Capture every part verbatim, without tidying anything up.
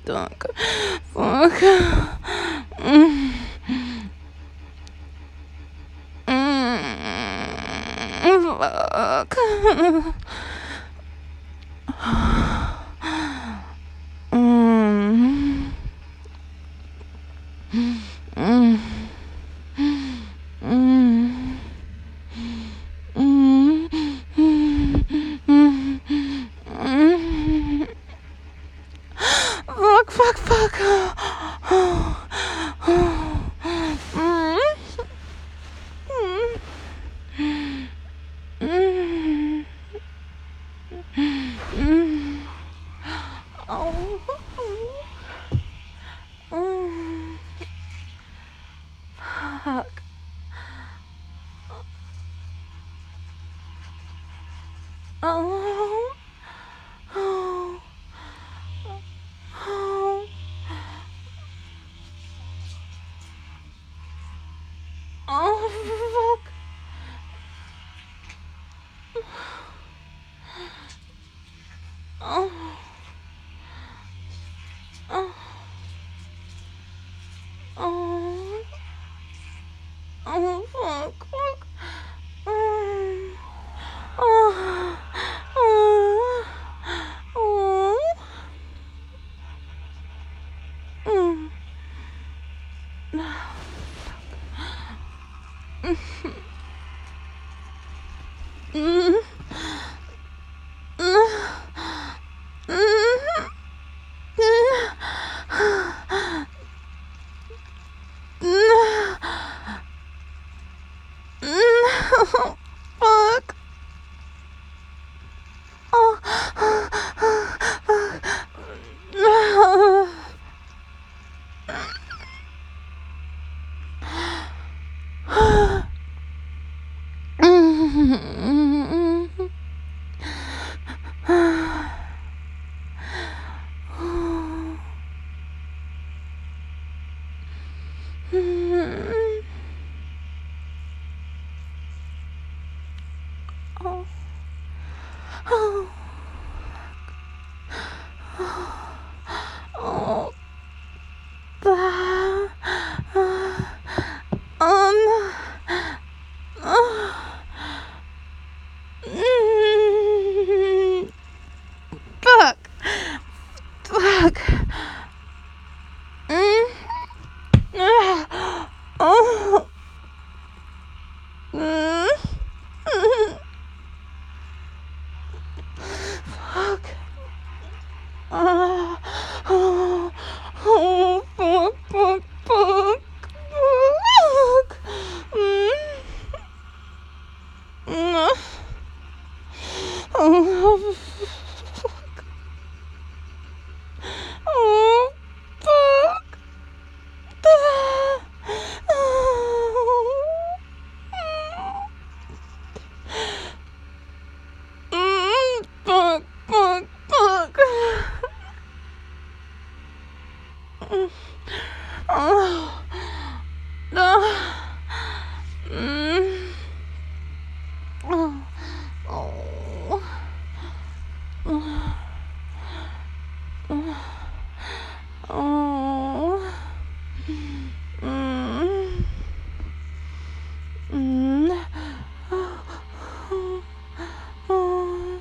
Fuck. Fuck. Mm. Mm. Fuck. Mm. Mm. Mm. Mm. Mm. Fuck, fuck, fuck. Mm. Mm. Mm. Oh. Mm. Fuck. Oh. Oh. Oh. Oh, fuck. Oh. Oh. Oh. Oh, fuck. Fuck. Mm. Oh. Oh. Oh. Mm. Mm. Fuck. Oh. Oh. Um. Mm. Fuck. Fuck. Mm. Oh. Mm. Fuck. Oh. Oh. Oh. Fuck. Fuck. Fuck. Fuck. Mm. Mm. Oh. Fuck. Oh. Fuck. Mm, fuck, fuck, fuck. Mm, oh, no. Mm, oh, oh, oh, mm, mm, oh.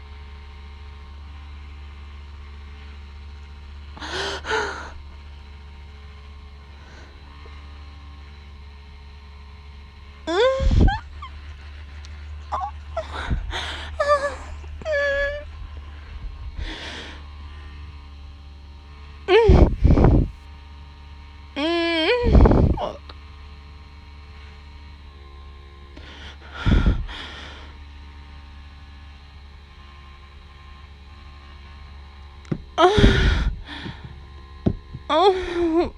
Oh.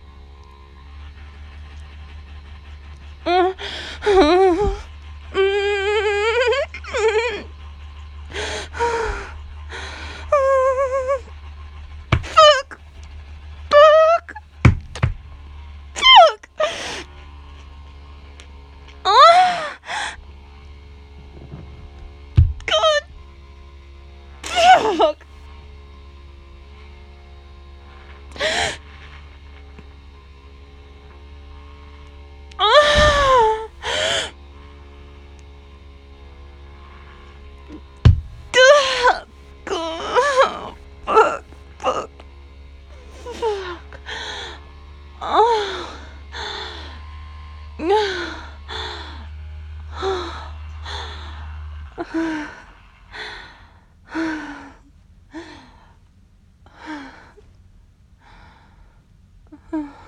Fuck! Fuck! Fuck! Oh! God! Fuck! 아.